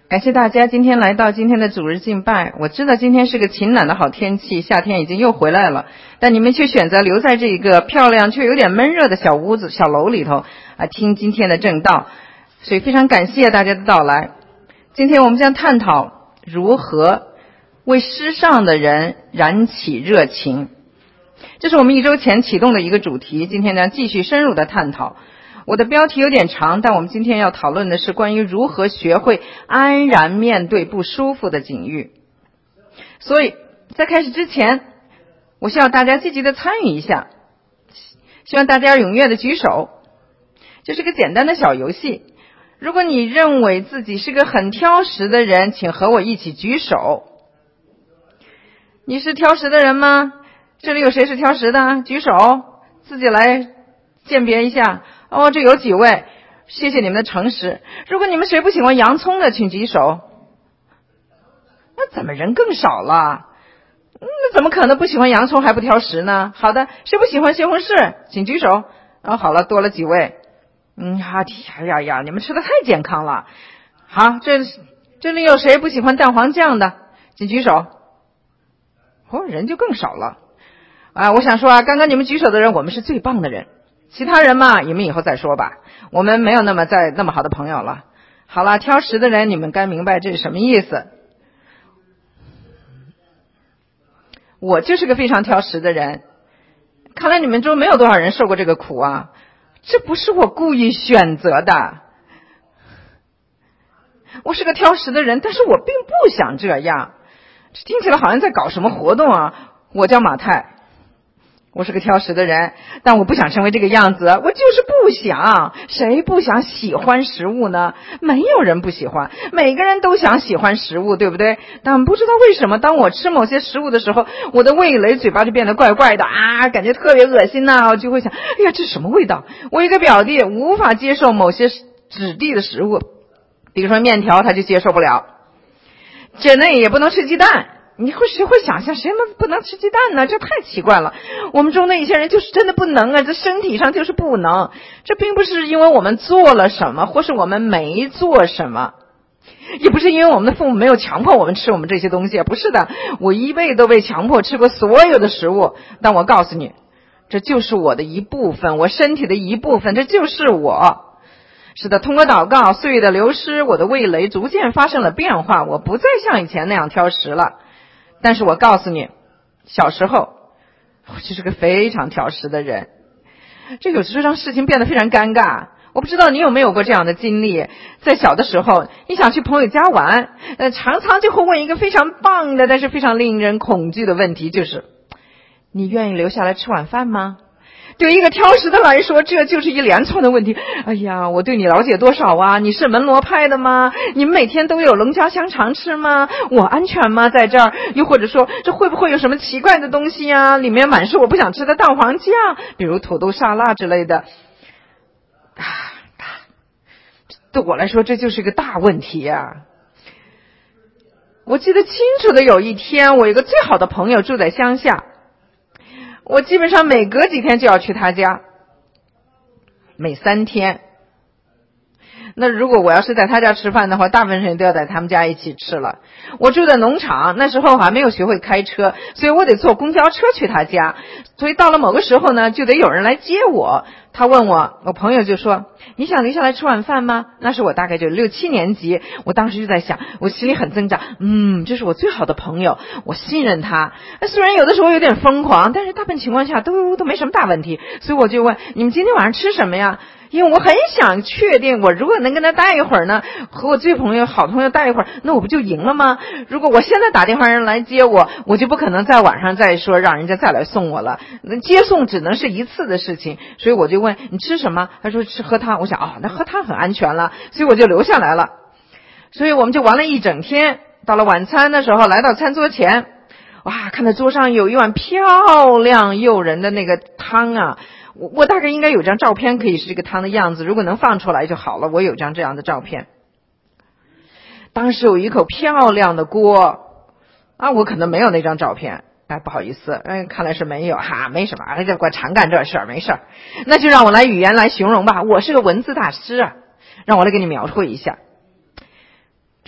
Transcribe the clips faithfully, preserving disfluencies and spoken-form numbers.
感谢大家今天来到今天的主日敬拜。我知道今天是个晴朗的好天气，夏天已经又回来了，但你们却选择留在这个漂亮却有点闷热的小屋子小楼里头啊，听今天的正道，所以非常感谢大家的到来。今天我们将探讨如何为失丧的人燃起热情，这是我们一周前启动的一个主题，今天将继续深入的探讨。我的标题有点长，但我们今天要讨论的是关于如何学会安然面对不舒服的境遇。所以在开始之前，我希望大家积极的参与一下，希望大家踊跃的举手。这是个简单的小游戏，如果你认为自己是个很挑食的人，请和我一起举手。你是挑食的人吗？这里有谁是挑食的？举手，自己来鉴别一下。哦，这有几位，谢谢你们的诚实。如果你们谁不喜欢洋葱的，请举手。那怎么人更少了？那怎么可能不喜欢洋葱还不挑食呢？好的，谁不喜欢西红柿，请举手。哦，好了，多了几位。嗯，好，哎呀呀，你们吃的太健康了。好，这这里有谁不喜欢蛋黄酱的，请举手。哦，人就更少了。啊，我想说啊，刚刚你们举手的人，我们是最棒的人。其他人嘛，你们以后再说吧，我们没有那么再那么好的朋友了。好了，挑食的人，你们该明白这是什么意思。我就是个非常挑食的人，看来你们中没有多少人受过这个苦啊。这不是我故意选择的，我是个挑食的人，但是我并不想这样。这听起来好像在搞什么活动啊。我叫马太，我是个挑食的人，但我不想成为这个样子，我就是不想。谁不想喜欢食物呢？没有人不喜欢，每个人都想喜欢食物，对不对？但不知道为什么，当我吃某些食物的时候，我的味蕾嘴巴就变得怪怪的啊，感觉特别恶心呐、啊，我就会想，哎呀，这是什么味道？我一个表弟无法接受某些质地的食物，比如说面条，他就接受不了。这内也不能吃鸡蛋。你会谁会想象谁们不能吃鸡蛋呢？这太奇怪了。我们中的一些人就是真的不能啊，这身体上就是不能。这并不是因为我们做了什么，或是我们没做什么，也不是因为我们的父母没有强迫我们吃我们这些东西，不是的。我一辈子都被强迫吃过所有的食物，但我告诉你，这就是我的一部分，我身体的一部分，这就是我。是的，通过祷告，岁月的流失，我的味蕾逐渐发生了变化，我不再像以前那样挑食了。但是我告诉你，小时候我就是个非常挑食的人，这有时候让事情变得非常尴尬。我不知道你有没有过这样的经历，在小的时候你想去朋友家玩，呃，常常就会问一个非常棒的但是非常令人恐惧的问题，就是你愿意留下来吃晚饭吗？对一个挑食的来说，这就是一连串的问题。哎呀，我对你了解多少啊？你是门罗派的吗？你们每天都有龙虾香肠吃吗？我安全吗？在这儿？又或者说，这会不会有什么奇怪的东西啊？里面满是我不想吃的蛋黄酱，比如土豆沙拉之类的。啊，对我来说，这就是个大问题啊。我记得清楚的有一天，我有一个最好的朋友住在乡下，我基本上每隔几天就要去他家，每三天。那如果我要是在他家吃饭的话，大部分人都要在他们家一起吃了。我住在农场，那时候还没有学会开车，所以我得坐公交车去他家。所以到了某个时候呢，就得有人来接我。他问我，我朋友就说，你想留下来吃晚饭吗？那是我大概就六七年级，我当时就在想，我心里很挣扎，嗯，这是我最好的朋友，我信任他。虽然有的时候有点疯狂，但是大部分情况下都都没什么大问题。所以我就问，你们今天晚上吃什么呀？因为我很想确定，我如果能跟他待一会儿呢，和我最朋友好朋友待一会儿，那我不就赢了吗？如果我现在打电话让人来接我，我就不可能在晚上再说让人家再来送我了，接送只能是一次的事情。所以我就问，你吃什么？他说吃喝汤。我想哦，那喝汤很安全了，所以我就留下来了。所以我们就玩了一整天。到了晚餐的时候，来到餐桌前，哇，看到桌上有一碗漂亮诱人的那个汤啊，我我大概应该有张照片可以是这个汤的样子，如果能放出来就好了。我有张这样的照片。当时有一口漂亮的锅啊，我可能没有那张照片，哎，不好意思，哎，看来是没有哈，没什么，哎，这我常干这事儿，没事儿。那就让我来语言来形容吧，我是个文字大师啊，让我来给你描绘一下。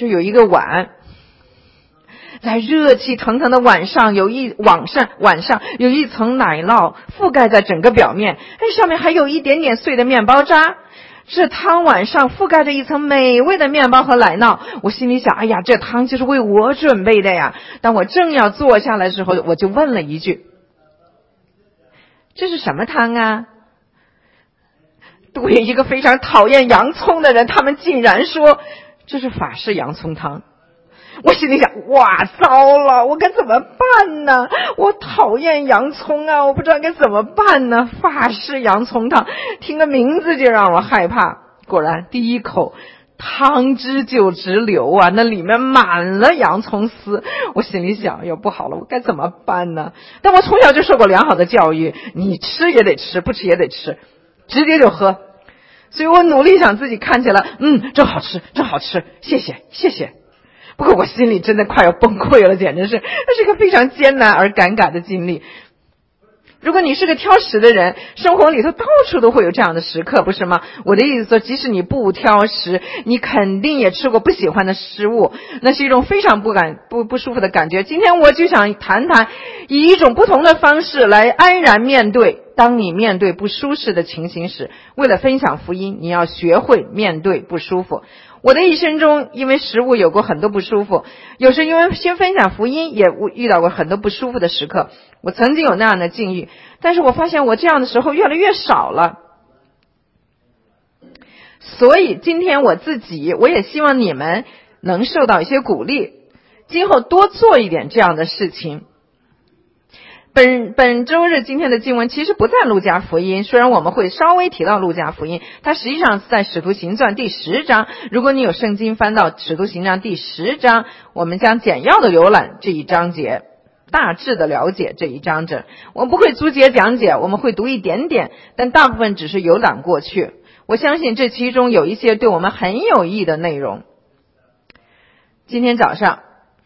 就有一个碗，在热气腾腾的晚上，有一晚上晚上有一层奶酪覆盖在整个表面，哎，上面还有一点点碎的面包渣。这汤碗上覆盖着一层美味的面包和奶酪，我心里想，哎呀，这汤就是为我准备的呀。当我正要坐下来的时候，我就问了一句，这是什么汤啊？对一个非常讨厌洋葱的人，他们竟然说这是法式洋葱汤。我心里想，哇，糟了，我该怎么办呢？我讨厌洋葱啊，我不知道该怎么办呢。法式洋葱汤，听个名字就让我害怕。果然，第一口汤汁就直流啊，那里面满了洋葱丝。我心里想，哟，不好了，我该怎么办呢？但我从小就受过良好的教育，你吃也得吃，不吃也得吃，直接就喝。所以我努力想自己看起来，嗯，真好吃，真好吃，谢谢，谢谢。不过我心里真的快要崩溃了，简直是，那是个非常艰难而尴尬的经历。如果你是个挑食的人，生活里头到处都会有这样的时刻，不是吗？我的意思说，即使你不挑食，你肯定也吃过不喜欢的食物，那是一种非常不感不不舒服的感觉。今天我就想谈谈，以一种不同的方式来安然面对。当你面对不舒适的情形时，为了分享福音，你要学会面对不舒服。我的一生中，因为食物有过很多不舒服，有时因为先分享福音，也遇到过很多不舒服的时刻。我曾经有那样的境遇，但是我发现我这样的时候越来越少了。所以今天我自己，我也希望你们能受到一些鼓励，今后多做一点这样的事情。本本周日今天的经文其实不在路加福音，虽然我们会稍微提到路加福音，它实际上是在使徒行传第十章。如果你有圣经翻到使徒行传第十章，我们将简要的浏览这一章节，大致的了解这一章节。我们不会逐节讲解，我们会读一点点，但大部分只是游览过去。我相信这其中有一些对我们很有益的内容。今天早上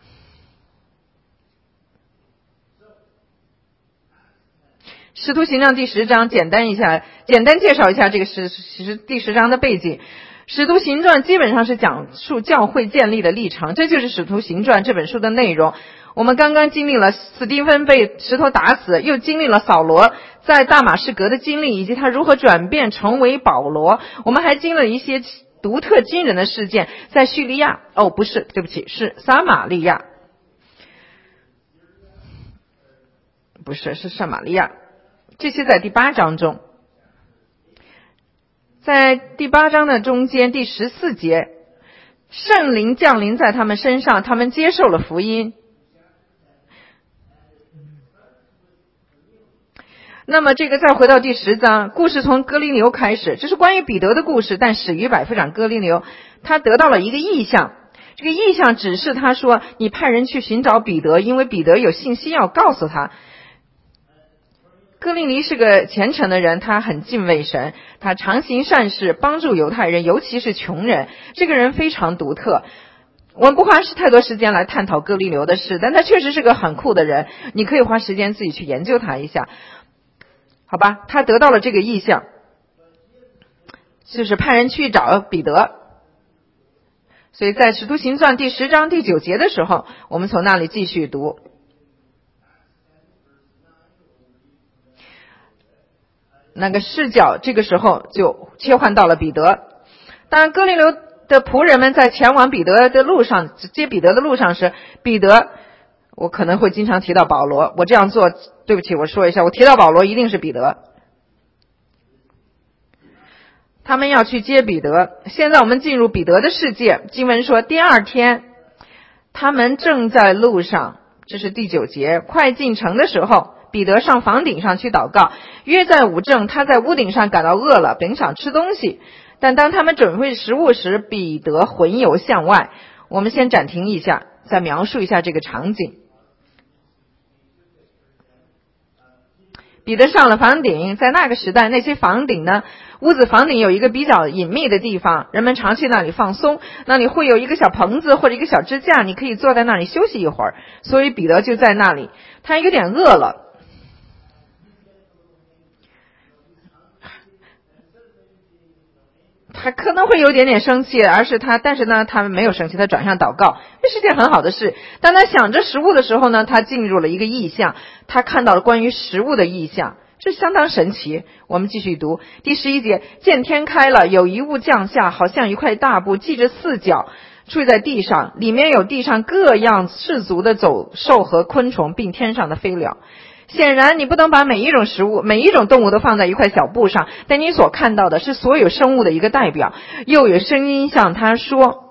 使徒行传第十章，简单一下，简单介绍一下这个使使第十章的背景。使徒行传基本上是讲述教会建立的历程，这就是使徒行传这本书的内容。我们刚刚经历了斯蒂芬被石头打死，又经历了扫罗在大马士革的经历，以及他如何转变成为保罗。我们还经历了一些独特惊人的事件，在叙利亚，哦，不是，对不起，是撒玛利亚，不是，是撒玛利亚。这些在第八章中，在第八章的中间第十四节，圣灵降临在他们身上，他们接受了福音。那么这个再回到第十章，故事从哥林流开始，这是关于彼得的故事，但始于百夫长哥林流，他得到了一个意象。这个意象指示他说，你派人去寻找彼得，因为彼得有信息要告诉他。哥林流是个虔诚的人，他很敬畏神，他常行善事，帮助犹太人，尤其是穷人。这个人非常独特。我们不花太多时间来探讨哥林流的事，但他确实是个很酷的人，你可以花时间自己去研究他一下。好吧，他得到了这个意象，就是派人去找彼得。所以在使徒行传第十章第九节的时候，我们从那里继续读。那个视角这个时候就切换到了彼得。当然哥林流的仆人们在前往彼得的路上，接彼得的路上时，彼得，我可能会经常提到保罗，我这样做，对不起，我说一下，我提到保罗一定是彼得。他们要去接彼得。现在我们进入彼得的世界。经文说，第二天他们正在路上，这是第九节，快进城的时候，彼得上房顶上去祷告，约在午正，他在屋顶上感到饿了，本想吃东西，但当他们准备食物时，彼得魂游向外。我们先暂停一下，再描述一下这个场景。彼得上了房顶，在那个时代，那些房顶呢，屋子房顶有一个比较隐秘的地方，人们常去那里放松，那里会有一个小棚子或者一个小支架，你可以坐在那里休息一会儿。所以彼得就在那里，他有点饿了。 还可能会有点点生气，而是他，但是呢，他没有生气，他转向祷告，这是件很好的事。当他想着食物的时候呢，他进入了一个意象，他看到了关于食物的意象，这相当神奇。我们继续读第十一节，见天开了，有一物降下，好像一块大布，系着四角，坠在地上，里面有地上各样氏族的走兽和昆虫，并天上的飞鸟。显然你不能把每一种食物每一种动物都放在一块小布上，但你所看到的是所有生物的一个代表。又有声音向他说，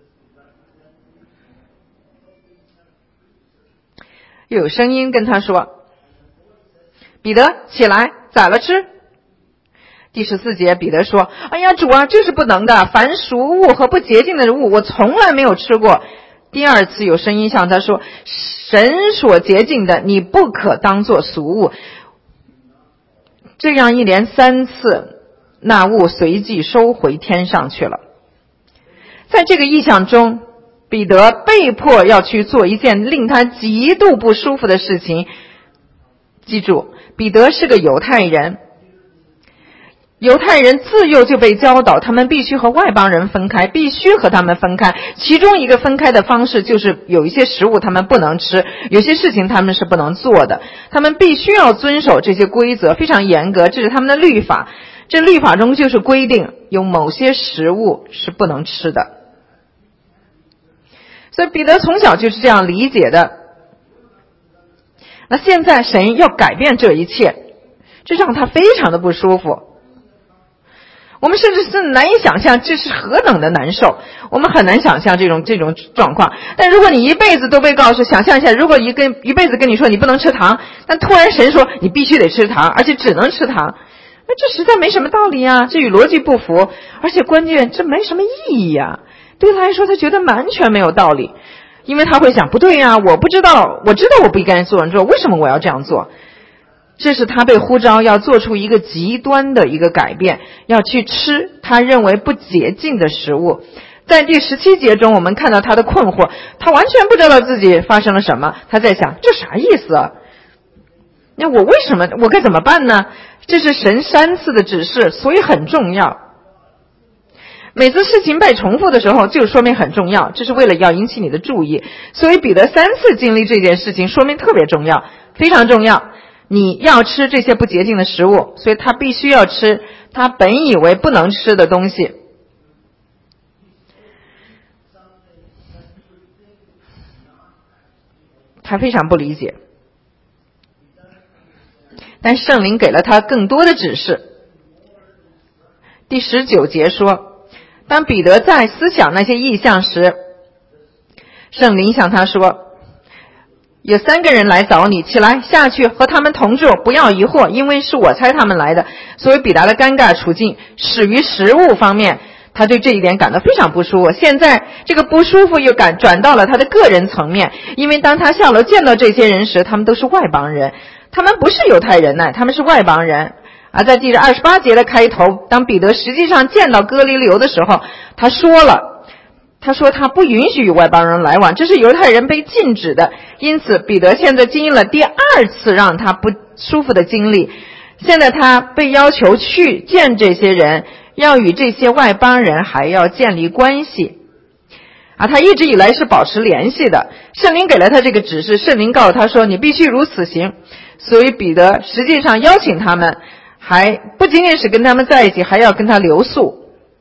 又有声音跟他说，彼得起来宰了吃。第十四节，彼得说，哎呀主啊，这是不能的，凡熟物和不洁净的物我从来没有吃过。第二次有声音向他说，神所洁净的你不可当作俗物。这样一连三次，那物随即收回天上去了。在这个意象中，彼得被迫要去做一件令他极度不舒服的事情。记住，彼得是个犹太人，犹太人自幼就被教导，他们必须和外邦人分开，必须和他们分开。其中一个分开的方式就是有一些食物他们不能吃，有些事情他们是不能做的，他们必须要遵守这些规则，非常严格，这是他们的律法。这律法中就是规定有某些食物是不能吃的。所以彼得从小就是这样理解的。那现在神要改变这一切，这让他非常的不舒服。我们甚至是难以想象这是何等的难受，我们很难想象这种这种状况。但如果你一辈子都被告诉，想象一下，如果一跟一辈子跟你说你不能吃糖，但突然神说你必须得吃糖，而且只能吃糖，那这实在没什么道理啊，这与逻辑不符，而且关键这没什么意义啊。对他来说，他觉得完全没有道理，因为他会想，不对呀，我不知道，我知道我不应该做做，为什么我要这样做？这是他被呼召要做出一个极端的一个改变，要去吃他认为不洁净的食物。在第十七节中，我们看到他的困惑，他完全不知道自己发生了什么，他在想，这啥意思啊？那我为什么，我该怎么办呢？这是神三次的指示，所以很重要。每次事情被重复的时候，就说明很重要，这是为了要引起你的注意。所以彼得三次经历这件事情，说明特别重要，非常重要。你要吃这些不洁净的食物，所以他必须要吃他本以为不能吃的东西。他非常不理解，但圣灵给了他更多的指示。第十九节说，当彼得在思想那些异象时，圣灵向他说，有三个人来找你，起来下去和他们同住，不要疑惑，因为是我差他们来的。所以彼得的尴尬处境始于食物方面，他对这一点感到非常不舒服。现在这个不舒服又感转到了他的个人层面，因为当他下楼见到这些人时，他们都是外邦人，他们不是犹太人呢，他们是外邦人。而在第二十八节的开头，当彼得实际上见到哥尼流的时候，他说了，他说他不允许与外邦人来往，这是犹太人被禁止的。因此彼得现在经历了第二次让他不舒服的经历，现在他被要求去见这些人，要与这些外邦人还要建立关系啊，他一直以来是保持联系的。圣灵给了他这个指示，圣灵告诉他说你必须如此行。所以彼得实际上邀请他们，还不仅仅是跟他们在一起，还要跟他留宿。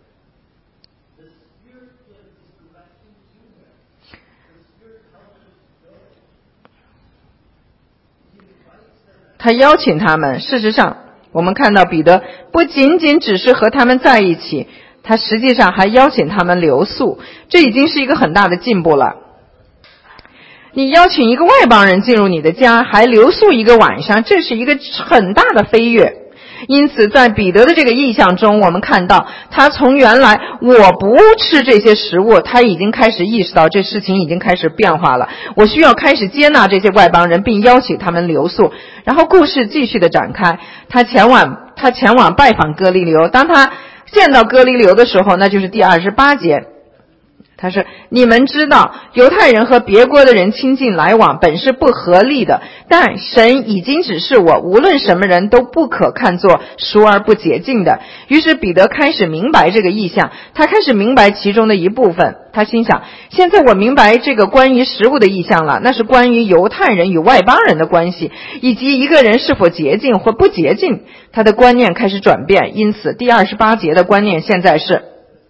他邀请他们，事实上我们看到彼得不仅仅只是和他们在一起，他实际上还邀请他们留宿，这已经是一个很大的进步了。你邀请一个外邦人进入你的家，还留宿一个晚上，这是一个很大的飞跃。因此在彼得的这个意象中，我们看到他从原来我不吃这些食物，他已经开始意识到这事情已经开始变化了，我需要开始接纳这些外邦人，并邀请他们留宿。然后故事继续的展开，他前往他前往拜访哥尼流，当他见到哥尼流的时候，那就是第二十八节， 他说，你们知道犹太人和别国的人亲近来往本是不合理的，但神已经指示我，无论什么人都不可看作熟而不洁净的。于是彼得开始明白这个意象，他开始明白其中的一部分。他心想，现在我明白这个关于食物的意象了，那是关于犹太人与外邦人的关系，以及一个人是否洁净或不洁净。他的观念开始转变，因此第二十八节的观念现在是，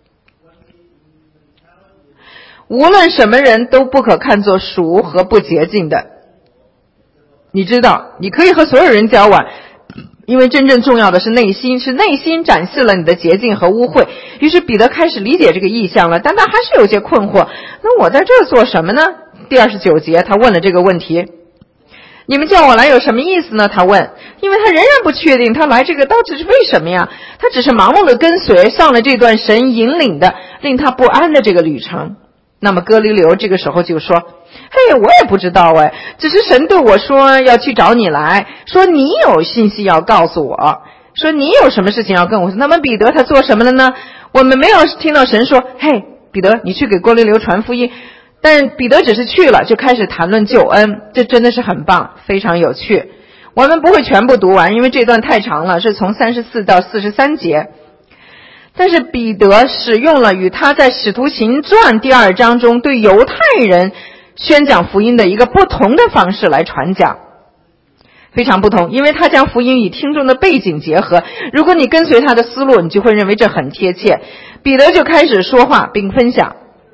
无论什么人都不可看作熟和不洁净的。你知道，你可以和所有人交往，因为真正重要的是内心，是内心展示了你的洁净和污秽。于是彼得开始理解这个意象了，但他还是有些困惑。那我在这儿做什么呢？第二十九节他问了这个问题，你们叫我来有什么意思呢？他问，因为他仍然不确定他来这个到底是为什么呀？他只是盲目的跟随上了这段神引领的令他不安的这个旅程。那么哥尼流这个时候就说，嘿，我也不知道哎，只是神对我说要去找你来，说你有信息要告诉我，说你有什么事情要跟我说。那么彼得他做什么了呢？我们没有听到神说，嘿，彼得你去给哥尼流传福音，但彼得只是去了，就开始谈论救恩。这真的是很棒，非常有趣。我们不会全部读完，因为这段太长了，是从三十四到四十三节。但是彼得使用了与他在使徒行传第二章中对犹太人宣讲福音的一个不同的方式来传讲，非常不同，因为他将福音与听众的背景结合。如果你跟随他的思路，你就会认为这很贴切。彼得就开始说话并分享，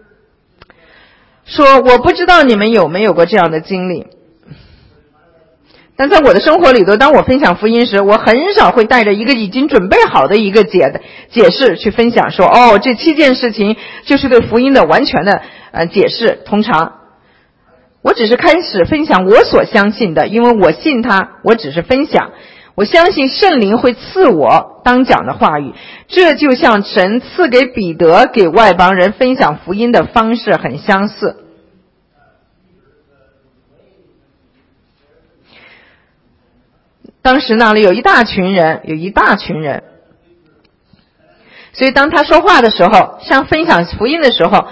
说，我不知道你们有没有过这样的经历，但在我的生活里头，当我分享福音时，我很少会带着一个已经准备好的一个解的解释去分享，说哦，这七件事情就是对福音的完全的呃解释。通常我只是开始分享我所相信的，因为我信他，我只是分享，我相信圣灵会赐我当讲的话语。这就像神赐给彼得给外邦人分享福音的方式很相似。当时那里有一大群人，有一大群人，所以当他说话的时候，像分享福音的时候，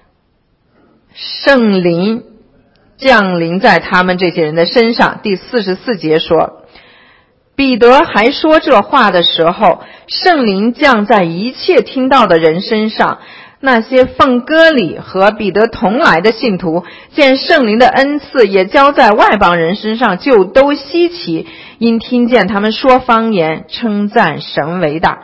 圣灵降临在他们这些人的身上。第四十四节说，彼得还说这话的时候，圣灵降在一切听到的人身上。那些奉割礼和彼得同来的信徒见圣灵的恩赐也交在外邦人身上，就都稀奇，因听见他们说方言，称赞神为大。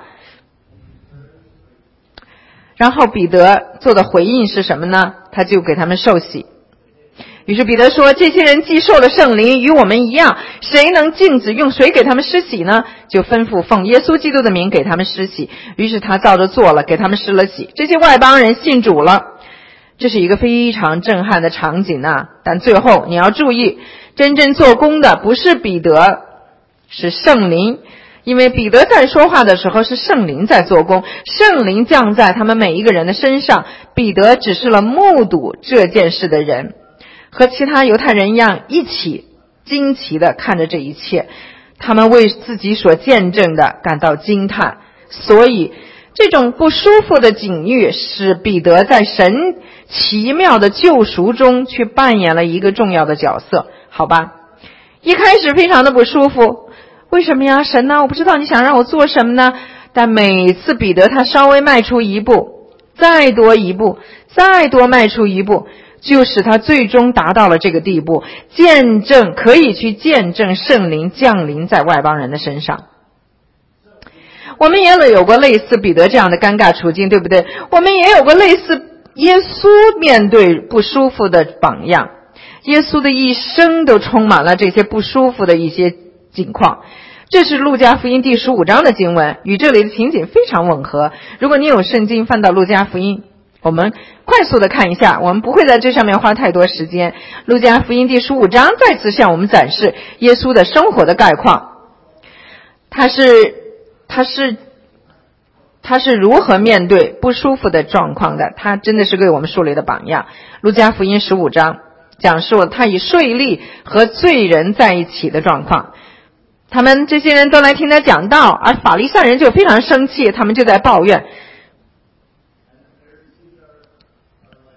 然后彼得做的回应是什么呢？他就给他们受洗。于是彼得说，这些人既受了圣灵，与我们一样，谁能禁止用水给他们施洗呢？就吩咐奉耶稣基督的名给他们施洗。于是他照着做了，给他们施了洗。这些外邦人信主了。这是一个非常震撼的场景啊！但最后你要注意，真正做工的不是彼得，是圣灵。因为彼得在说话的时候是圣灵在做工，圣灵降在他们每一个人的身上，彼得只是了目睹这件事的人，和其他犹太人一样，一起惊奇地看着这一切，他们为自己所见证的感到惊叹。所以这种不舒服的境遇使彼得在神奇妙的救赎中去扮演了一个重要的角色。好吧，一开始非常的不舒服，为什么呀？神呢？我不知道你想让我做什么呢？但每次彼得他稍微迈出一步，再多一步，再多迈出一步，就使他最终达到了这个地步，见证可以去见证圣灵降临在外邦人的身上。我们也有过类似彼得这样的尴尬处境，对不对？我们也有过类似耶稣面对不舒服的榜样。耶稣的一生都充满了这些不舒服的一些境况。这是路加福音第十五章的经文，与这里的情景非常吻合。如果你有圣经，翻到路加福音，我们快速的看一下，我们不会在这上面花太多时间。路加福音第十五章再次向我们展示耶稣的生活的概况，他是他是他是如何面对不舒服的状况的，他真的是给我们树立的榜样。路加福音十五章讲述了他以税吏和罪人在一起的状况。他们这些人都来听他讲道，而法利赛人就非常生气，他们就在抱怨。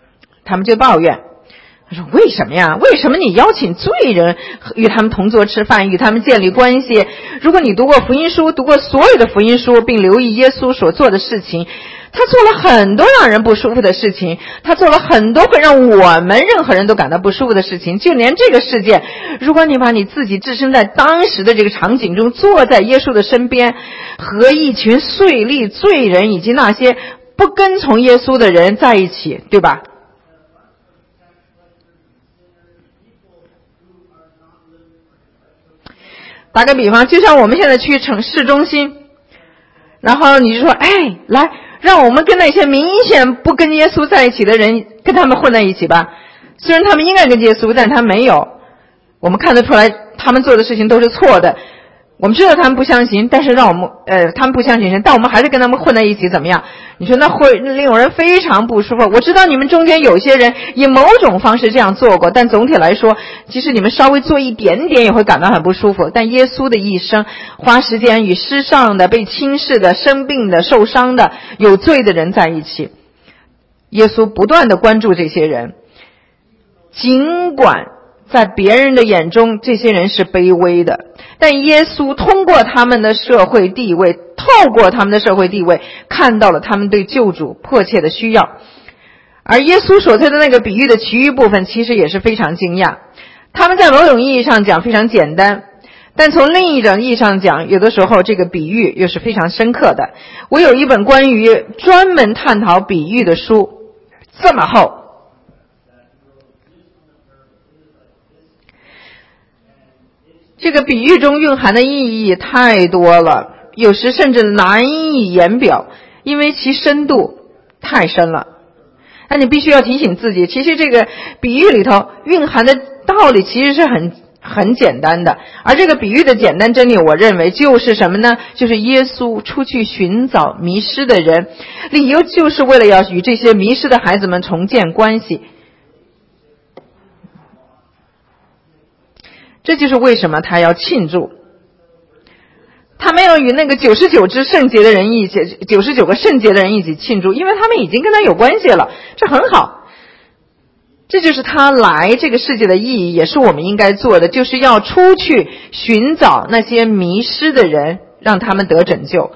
他们就抱怨，他说为什么呀？为什么你邀请罪人与他们同坐吃饭，与他们建立关系？如果你读过福音书，读过所有的福音书，并留意耶稣所做的事情，他做了很多让人不舒服的事情，他做了很多会让我们任何人都感到不舒服的事情。就连这个事件，如果你把你自己置身在当时的这个场景中，坐在耶稣的身边，和一群税吏、罪人以及那些不跟从耶稣的人在一起，对吧？打个比方，就像我们现在去城市中心，然后你就说，哎，来，让我们跟那些明显不跟耶稣在一起的人跟他们混在一起吧。虽然他们应该跟耶稣，但他没有，我们看得出来他们做的事情都是错的，我们知道他们不相信，但是让我们呃他们不相信神，但我们还是跟他们混在一起，怎么样？你说那会令人非常不舒服。我知道你们中间有些人以某种方式这样做过，但总体来说，即使你们稍微做一点点也会感到很不舒服。但耶稣的一生花时间与世上的、被轻视的、生病的、受伤的、有罪的人在一起，耶稣不断地关注这些人，尽管在别人的眼中这些人是卑微的，但耶稣通过他们的社会地位，透过他们的社会地位，看到了他们对救主迫切的需要。而耶稣所推的那个比喻的其余部分其实也是非常惊讶，他们在某种意义上讲非常简单，但从另一种意义上讲，有的时候这个比喻又是非常深刻的。我有一本关于专门探讨比喻的书，这么厚，这个比喻中蕴含的意义太多了，有时甚至难以言表，因为其深度太深了。那你必须要提醒自己，其实这个比喻里头蕴含的道理其实是很很简单的，而这个比喻的简单真理，我认为就是什么呢？就是耶稣出去寻找迷失的人，理由就是为了要与这些迷失的孩子们重建关系。这就是为什么他要庆祝，他没有与那个九十九只圣洁的人一起，九十九个圣洁的人一起庆祝，因为他们已经跟他有关系了，这很好。这就是他来这个世界的意义，也是我们应该做的，就是要出去寻找那些迷失的人，让他们得拯救。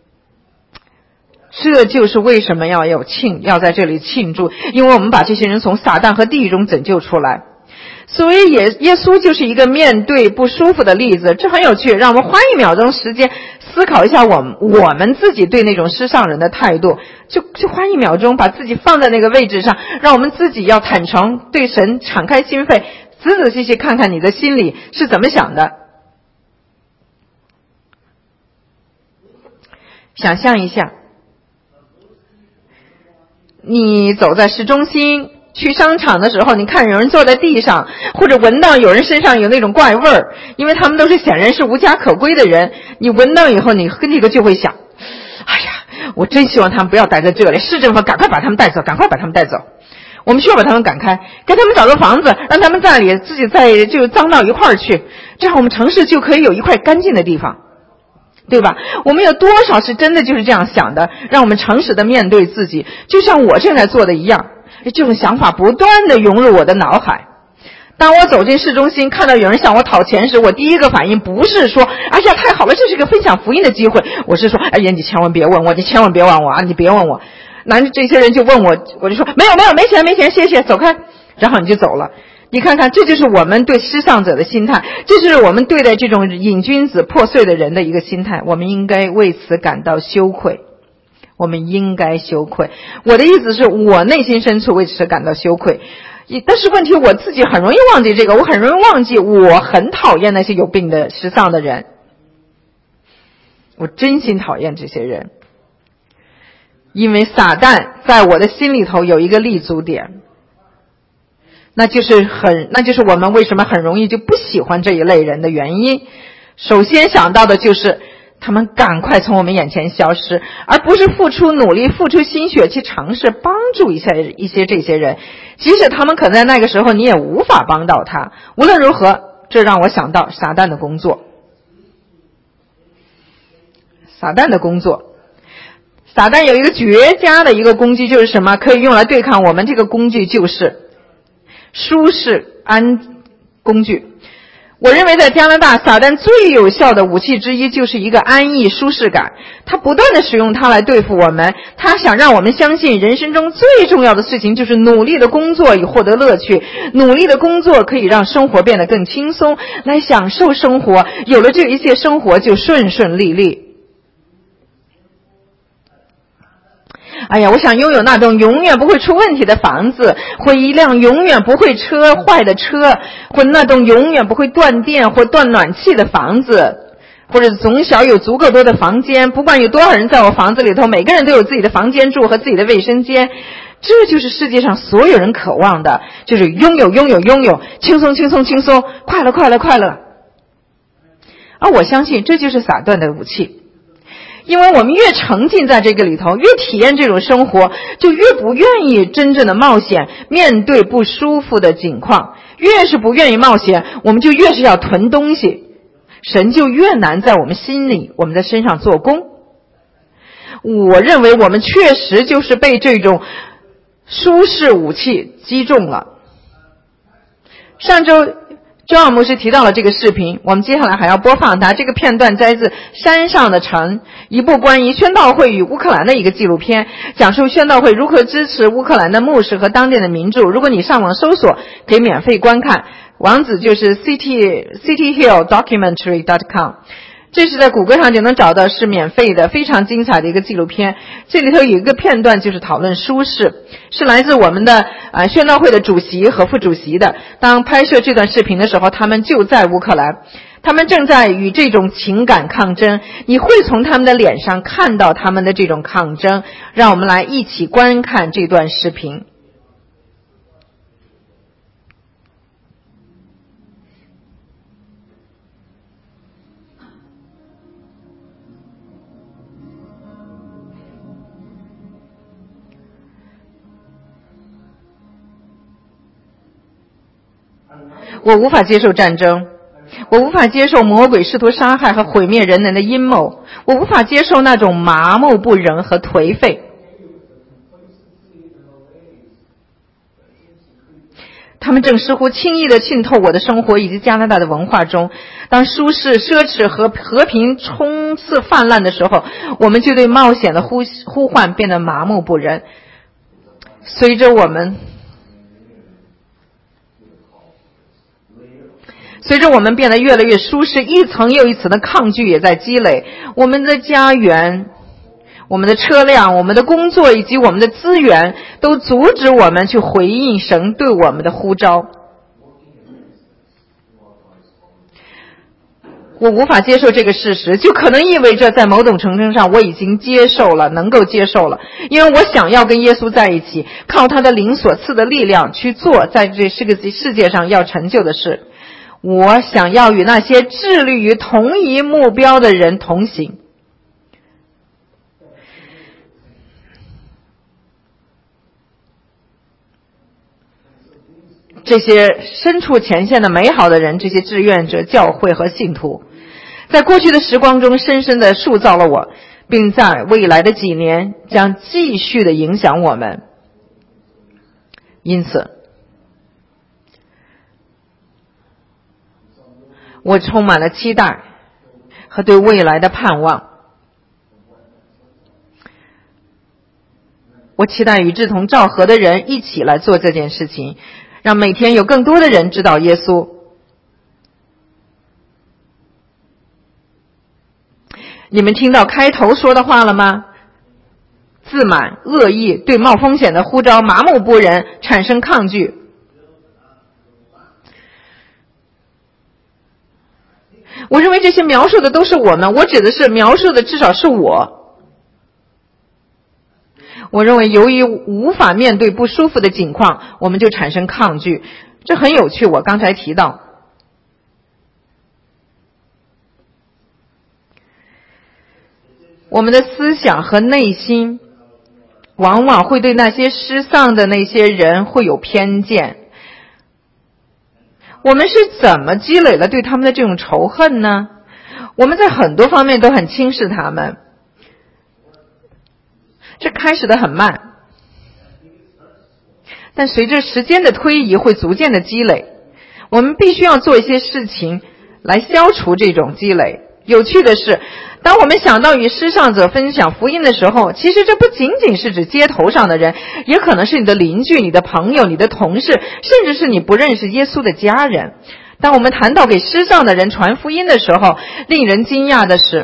这就是为什么要有庆，要在这里庆祝，因为我们把这些人从撒旦和地狱中拯救出来。所以耶耶稣就是一个面对不舒服的例子，这很有趣。让我们花一秒钟时间思考一下我们我们自己对那种世上人的态度，就就花一秒钟把自己放在那个位置上，让我们自己要坦诚，对神敞开心扉，仔仔细细看看你的心里是怎么想的。想象一下，你走在市中心，去商场的时候，你看有人坐在地上，或者闻到有人身上有那种怪味儿，因为他们都是显然是无家可归的人，你闻到以后，你那个就会想，哎呀，我真希望他们不要待在这里，市政府赶快把他们带走，赶快把他们带走，我们需要把他们赶开，给他们找个房子，让他们在里自己在就脏到一块儿去，这样我们城市就可以有一块干净的地方，对吧？我们有多少是真的就是这样想的，让我们诚实的面对自己，就像我正在做的一样，这种想法不断的涌入我的脑海。当我走进市中心，看到有人向我讨钱时，我第一个反应不是说哎呀太好了，这是个分享福音的机会，我是说哎呀你千万别问我，你千万别问我啊，你别问我。那这些人就问我，我就说没有没有没钱没钱谢谢，走开，然后你就走了。你看看，这就是我们对失丧者的心态，这是我们对待这种瘾君子破碎的人的一个心态，我们应该为此感到羞愧，我们应该羞愧。我的意思是我内心深处为此感到羞愧，但是问题我自己很容易忘记这个，我很容易忘记我很讨厌那些有病的失丧的人，我真心讨厌这些人，因为撒旦在我的心里头有一个立足点，那就是很，那就是我们为什么很容易就不喜欢这一类人的原因。首先想到的就是他们赶快从我们眼前消失，而不是付出努力、付出心血去尝试帮助一些一些这些人，即使他们可能在那个时候你也无法帮到他。无论如何，这让我想到撒旦的工作。撒旦的工作， 撒旦有一个绝佳的一个工具，就是什么？可以用来对抗我们，这个工具就是舒适安工具。我认为在加拿大，撒旦最有效的武器之一就是一个安逸舒适感。他不断的使用它来对付我们，他想让我们相信人生中最重要的事情就是努力的工作以获得乐趣，努力的工作可以让生活变得更轻松，来享受生活，有了这一切，生活就顺顺利利。哎呀，我想拥有那栋永远不会出问题的房子，或一辆永远不会车坏的车，或那栋永远不会断电或断暖气的房子，或者总小有足够多的房间，不管有多少人在我房子里头，每个人都有自己的房间住和自己的卫生间。这就是世界上所有人渴望的，就是拥有拥有拥有，轻松轻松轻松，快乐快乐快乐。而我相信这就是撒旦的武器。因为我们越沉浸在这个里头，越体验这种生活，就越不愿意真正的冒险，面对不舒服的境况。越是不愿意冒险，我们就越是要囤东西，神就越难在我们心里，我们的身上做工。我认为我们确实就是被这种舒适武器击中了。上周John牧师提到了这个视频，我们接下来还要播放它。这个片段摘自《山上的城》，一部关于宣道会与乌克兰的一个纪录片，讲述宣道会如何支持乌克兰的牧师和当地的民众。如果你上网搜索，可以免费观看，网址就是 city city hill documentary dot com。这是在谷歌上就能找到，是免费的，非常精彩的一个纪录片。这里头有一个片段就是讨论舒适，是来自我们的呃宣道会的主席和副主席的。当拍摄这段视频的时候，他们就在乌克兰，他们正在与这种情感抗争，你会从他们的脸上看到他们的这种抗争。让我们来一起观看这段视频。我无法接受战争，我无法接受魔鬼试图杀害和毁灭人类的阴谋，我无法接受那种麻木不仁和颓废。他们正似乎轻易地浸透我的生活以及加拿大的文化中。当舒适、奢侈和和平冲刺泛滥的时候，我们就对冒险的呼呼唤变得麻木不仁。随着我们随着我们变得越来越舒适，一层又一层的抗拒也在积累。我们的家园、我们的车辆、我们的工作以及我们的资源都阻止我们去回应神对我们的呼召。我无法接受这个事实，就可能意味着在某种程度上我已经接受了，能够接受了，因为我想要跟耶稣在一起，靠他的灵所赐的力量去做在这世界上要成就的事。我想要与那些致力于同一目标的人同行。这些身处前线的美好的人，这些志愿者、教会和信徒，在过去的时光中深深地塑造了我，并在未来的几年将继续地影响我们。因此我充满了期待和对未来的盼望。我期待与志同道合的人一起来做这件事情，让每天有更多的人知道耶稣。你们听到开头说的话了吗？自满、恶意、对冒风险的呼召、麻木不仁、产生抗拒。我认为这些描述的都是我们，我指的是描述的至少是我。我认为由于无法面对不舒服的境况，我们就产生抗拒。这很有趣，我刚才提到我们的思想和内心往往会对那些失丧的那些人会有偏见。我们是怎么积累了对他们的这种仇恨呢？我们在很多方面都很轻视他们。 这开始的很慢，但随着时间的推移会逐渐的积累。我们必须要做一些事情来消除这种积累。有趣的是，当我们想到与施上者分享福音的时候，其实这不仅仅是指街头上的人，也可能是你的邻居、你的朋友、你的同事，甚至是你不认识耶稣的家人。当我们谈到给施上的人传福音的时候，令人惊讶的是，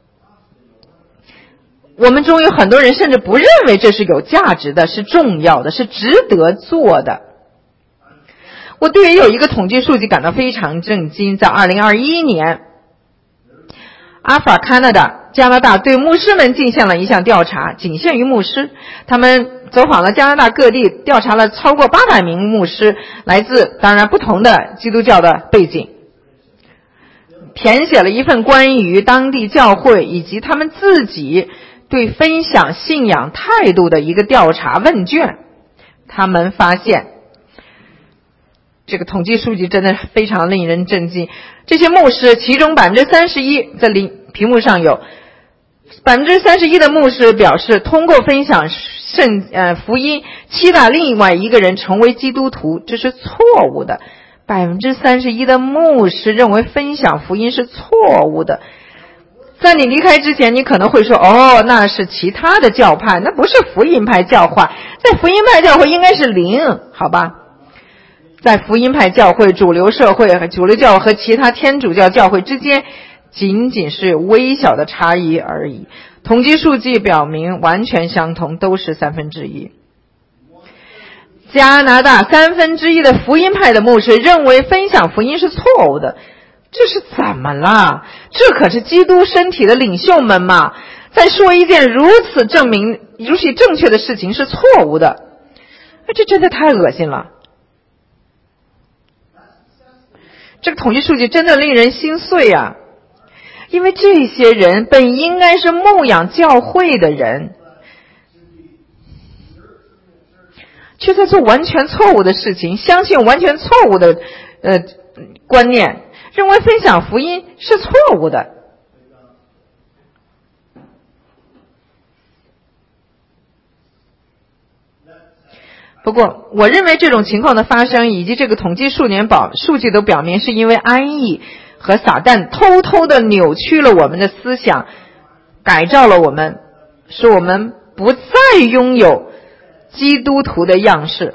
我们中有很多人甚至不认为这是有价值的，是重要的，是值得做的。我对于有一个统计数据感到非常震惊。在二零二一年，阿法 Canada 加拿大对牧师们进行了一项调查，仅限于牧师。他们走访了加拿大各地，调查了超过八百名牧师，来自当然不同的基督教的背景，填写了一份关于当地教会以及他们自己对分享信仰态度的一个调查问卷。他们发现这个统计数据真的非常令人震惊。这些牧师其中 百分之三十一 在屏幕上有 百分之三十一 的牧师表示，通过分享圣呃福音期待另外一个人成为基督徒，这是错误的。 百分之三十一 的牧师认为分享福音是错误的。在你离开之前，你可能会说，哦，那是其他的教派，那不是福音派教会，在福音派教会应该是零，好吧。在福音派教会、主流社会和主流教会和其他天主教教会之间仅仅是微小的差异而已。统计数据表明完全相同，都是三分之一。加拿大三分之一的福音派的牧师认为分享福音是错误的。这是怎么了？这可是基督身体的领袖们嘛，在说一件如此证明如此正确的事情是错误的。这真的太恶心了。这个统计数据真的令人心碎啊！因为这些人本应该是牧养教会的人，却在做完全错误的事情，相信完全错误的呃观念，认为分享福音是错误的。不过我认为这种情况的发生以及这个统计数年表数据都表明，是因为安逸和撒旦偷偷的扭曲了我们的思想，改造了我们，使我们不再拥有基督徒的样式，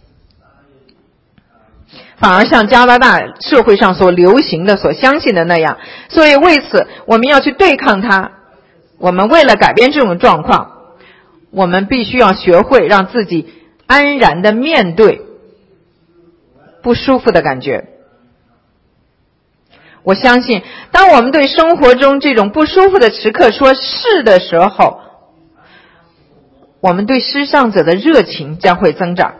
反而像加拿大社会上所流行的所相信的那样。所以为此我们要去对抗它。我们为了改变这种状况，我们必须要学会让自己安然地面对不舒服的感觉。我相信当我们对生活中这种不舒服的时刻说是的时候，我们对施上者的热情将会增长。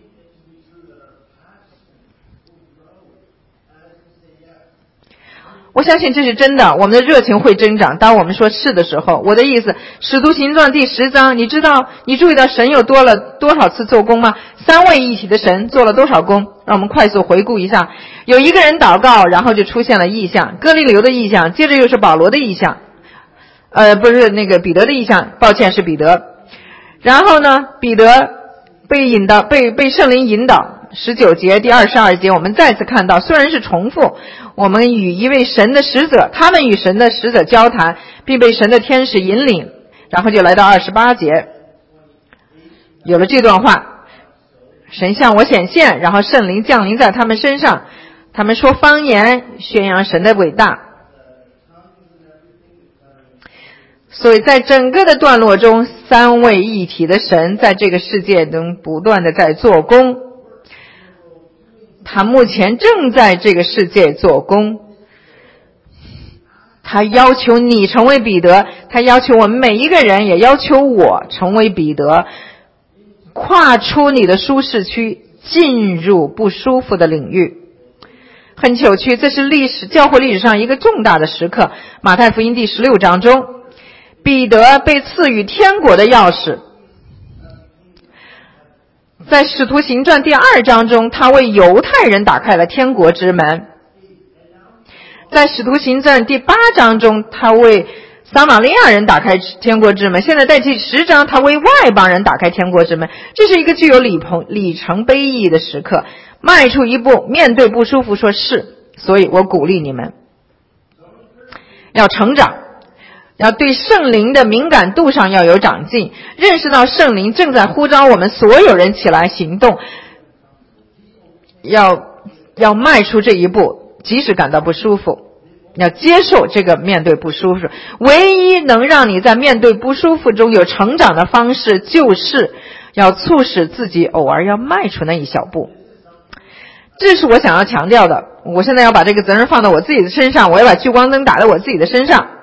我相信这是真的，我们的热情会增长当我们说是的时候。我的意思，使徒行传第十章，你知道你注意到神有多了多少次做工吗？三位一体的神做了多少工？让我们快速回顾一下。有一个人祷告，然后就出现了异象，哥尼流的异象，接着又是保罗的异象，呃不是那个彼得的异象，抱歉是彼得。然后呢，彼得被引导被被圣灵引导，十九节第二十二节我们再次看到，虽然是重复，我们与一位神的使者，他们与神的使者交谈，并被神的天使引领。然后就来到二十八节，有了这段话，神向我显现，然后圣灵降临在他们身上，他们说方言，宣扬神的伟大。所以在整个的段落中，三位一体的神在这个世界中不断的在做工，他目前正在这个世界做工。他要求你成为彼得，他要求我们每一个人，也要求我成为彼得，跨出你的舒适区，进入不舒服的领域。很有趣，这是历史教会历史上一个重大的时刻。马太福音第十六章中，彼得被赐予天国的钥匙。在使徒行传第二章中，他为犹太人打开了天国之门。在使徒行传第八章中，他为撒玛利亚人打开天国之门，现在在第十章他为外邦人打开天国之门，这是一个具有里程里程碑意义的时刻。迈出一步，面对不舒服说是，所以我鼓励你们要成长，要对圣灵的敏感度上要有长进，认识到圣灵正在呼召我们所有人起来行动，要要迈出这一步，即使感到不舒服，要接受这个面对不舒服。唯一能让你在面对不舒服中有成长的方式，就是要促使自己偶尔要迈出那一小步。这是我想要强调的。我现在要把这个责任放到我自己的身上，我要把聚光灯打在我自己的身上。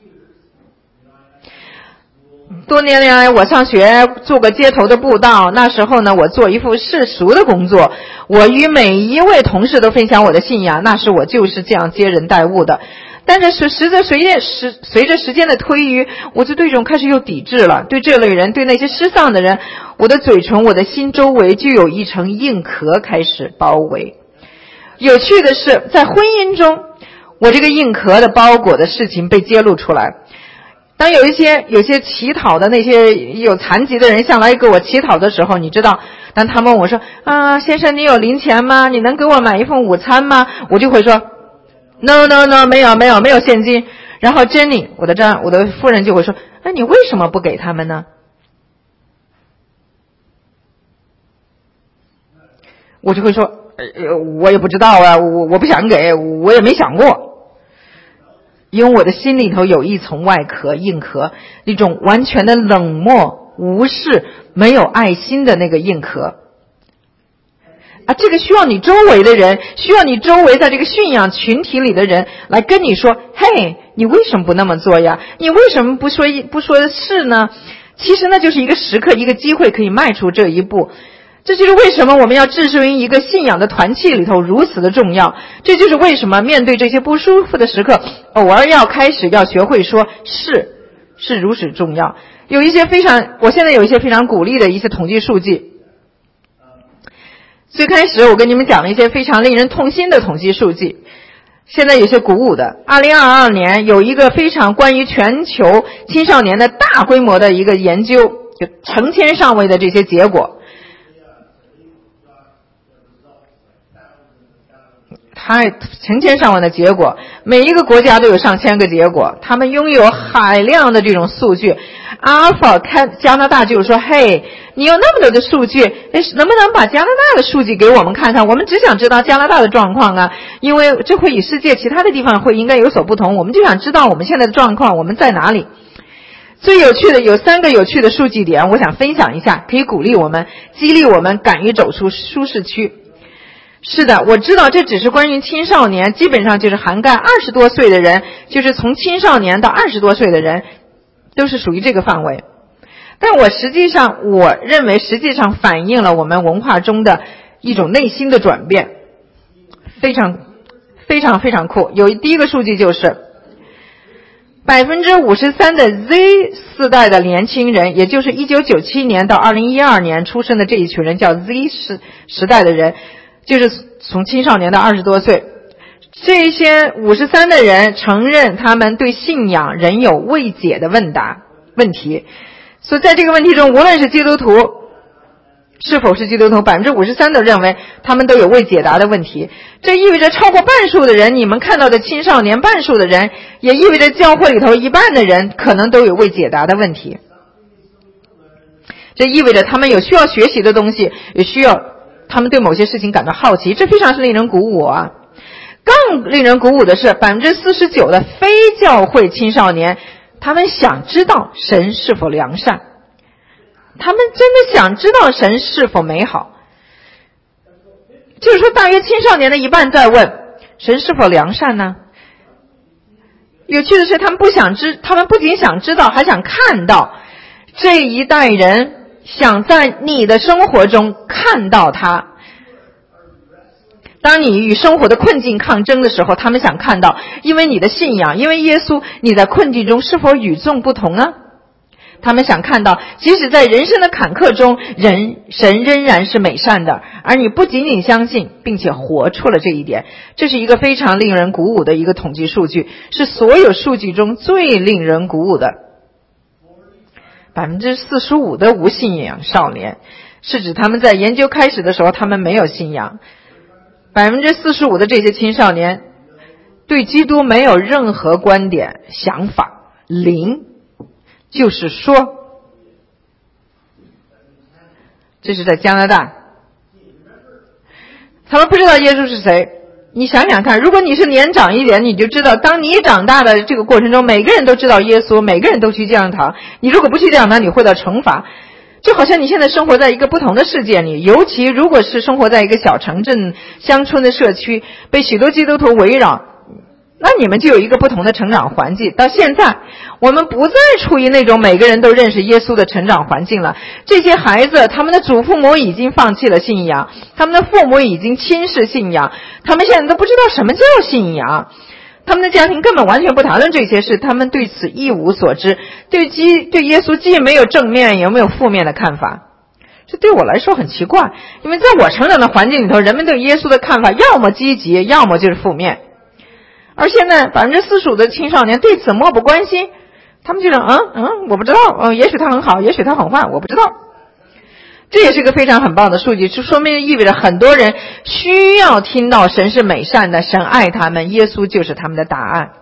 多年来我上学做个街头的布道，那时候呢我做一副世俗的工作，我与每一位同事都分享我的信仰，那时我就是这样接人待物的。但是随着随着时随着时间的推移，我就对这种开始有抵制了，对这类人，对那些失丧的人，我的嘴唇我的心周围就有一层硬壳开始包围。有趣的是，在婚姻中我这个硬壳的包裹的事情被揭露出来。当有一些有些乞讨的那些有残疾的人向来给我乞讨的时候，你知道，当他们问我说啊，先生你有零钱吗？你能给我买一份午餐吗？我就会说 no no no 没有没有没有现金。然后 Jenny 我的丈我的夫人就会说，那你为什么不给他们呢？我就会说呃我也不知道啊，我我不想给，我也没想过。因为我的心里头有一层外壳硬壳，一种完全的冷漠无视没有爱心的那个硬壳啊，这个需要你周围的人，需要你周围在这个驯养群体里的人来跟你说，嘿，你为什么不那么做呀？你为什么不说不说是呢？其实那就是一个时刻一个机会可以迈出这一步。这就是为什么我们要置身于一个信仰的团契里头如此的重要。这就是为什么面对这些不舒服的时刻，偶尔要开始要学会说是，是如此重要。有一些非常，我现在有一些非常鼓励的一些统计数据。最开始我跟你们讲了一些非常令人痛心的统计数据，现在有些鼓舞的。二零二二年有一个非常关于全球青少年的大规模的一个研究，就成千上万的这些结果。它成千上万的结果，每一个国家都有上千个结果，他们拥有海量的这种数据。阿尔法看加拿大就是说，嘿，你有那么多的数据，能不能把加拿大的数据给我们看看？我们只想知道加拿大的状况啊，因为这会与世界其他的地方会应该有所不同，我们就想知道我们现在的状况，我们在哪里。最有趣的有三个有趣的数据点，我想分享一下，可以鼓励我们，激励我们敢于走出舒适区。是的，我知道这只是关于青少年，基本上就是涵盖二十多岁的人，就是从青少年到二十多岁的人，都是属于这个范围。但我实际上，我认为实际上反映了我们文化中的一种内心的转变，非常非常非常酷。有第一个数据就是百分之五十三的 Z 世代的年轻人，也就是一九九七年到二零一二年出生的这一群人，叫 Z 时时代的人，就是从青少年到二十多岁。这些五十三的人承认他们对信仰仍有未解的问答问题，所以在这个问题中，无论是基督徒是否是基督徒，百分之五十三都认为他们都有未解答的问题。这意味着超过半数的人，你们看到的青少年半数的人，也意味着教会里头一半的人可能都有未解答的问题。这意味着他们有需要学习的东西，也需要他们对某些事情感到好奇，这非常是令人鼓舞啊。更令人鼓舞的是 百分之四十九 的非教会青少年，他们想知道神是否良善，他们真的想知道神是否美好。就是说大约青少年的一半在问神是否良善呢？有趣的是，他们不想知，他们不仅想知道，还想看到。这一代人想在你的生活中看到他。当你与生活的困境抗争的时候，他们想看到，因为你的信仰，因为耶稣，你在困境中是否与众不同呢？ 他们想看到即使在人生的坎坷中，人神仍然是美善的，而你不仅仅相信并且活出了这一点。这是一个非常令人鼓舞的一个统计数据，是所有数据中最令人鼓舞的。百分之四十五的无信仰少年，是指他们在研究开始的时候他们没有信仰。百分之四十五的这些青少年对基督没有任何观点想法，零。就是说，这是在加拿大，他们不知道耶稣是谁。你想想看，如果你是年长一点，你就知道当你长大的这个过程中，每个人都知道耶稣，每个人都去教堂，你如果不去教堂，你会到惩罚。就好像你现在生活在一个不同的世界里，尤其如果是生活在一个小城镇乡村的社区，被许多基督徒围绕，那你们就有一个不同的成长环境。到现在我们不再处于那种每个人都认识耶稣的成长环境了。这些孩子他们的祖父母已经放弃了信仰，他们的父母已经轻视信仰，他们现在都不知道什么叫信仰，他们的家庭根本完全不谈论这些事，他们对此一无所知，对基对耶稣既没有正面也没有负面的看法。这对我来说很奇怪，因为在我成长的环境里头，人们对耶稣的看法要么积极，要么就是负面。而现在百分之四十五的青少年对此漠不关心，他们就说嗯嗯我不知道，嗯也许他很好，也许他很坏，我不知道。这也是个非常很棒的数据，就说明意味着很多人需要听到神是美善的，神爱他们，耶稣就是他们的答案。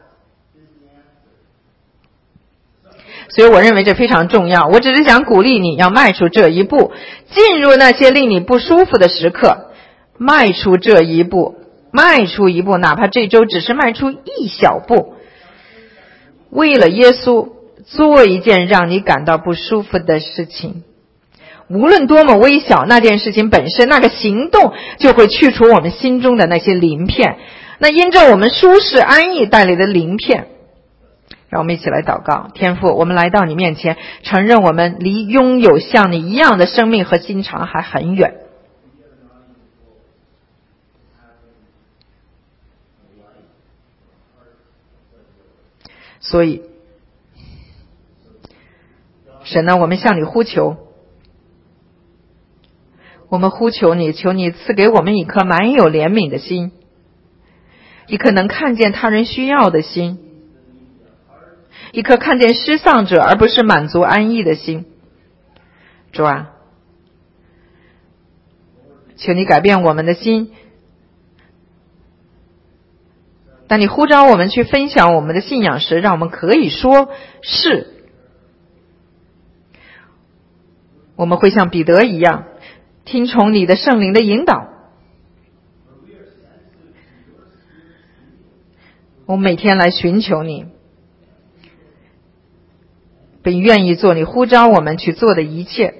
所以我认为这非常重要，我只是想鼓励你要迈出这一步，进入那些令你不舒服的时刻，迈出这一步，迈出一步，哪怕这周只是迈出一小步，为了耶稣做一件让你感到不舒服的事情。无论多么微小，那件事情本身，那个行动就会去除我们心中的那些鳞片，那因着我们舒适安逸带来的鳞片。让我们一起来祷告。天父，我们来到你面前，承认我们离拥有像你一样的生命和心肠还很远。所以神呢，我们向你呼求，我们呼求你，求你赐给我们一颗满有怜悯的心，一颗能看见他人需要的心，一颗看见失丧者而不是满足安逸的心。主啊，求你改变我们的心，当你呼召我们去分享我们的信仰时，让我们可以说是。我们会像彼得一样听从你的圣灵的引导，我们每天来寻求你，并愿意做你呼召我们去做的一切。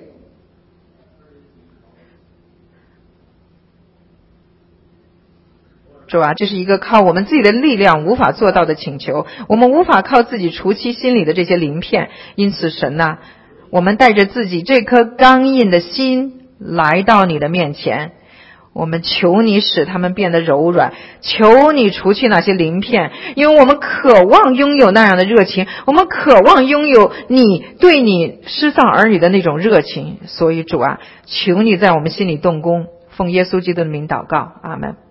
主啊，这是一个靠我们自己的力量无法做到的请求，我们无法靠自己除去心里的这些鳞片，因此神啊，我们带着自己这颗刚硬的心来到你的面前，我们求你使他们变得柔软，求你除去那些鳞片，因为我们渴望拥有那样的热情，我们渴望拥有你对你失丧儿女的那种热情。所以主啊，求你在我们心里动工，奉耶稣基督的名祷告，阿们。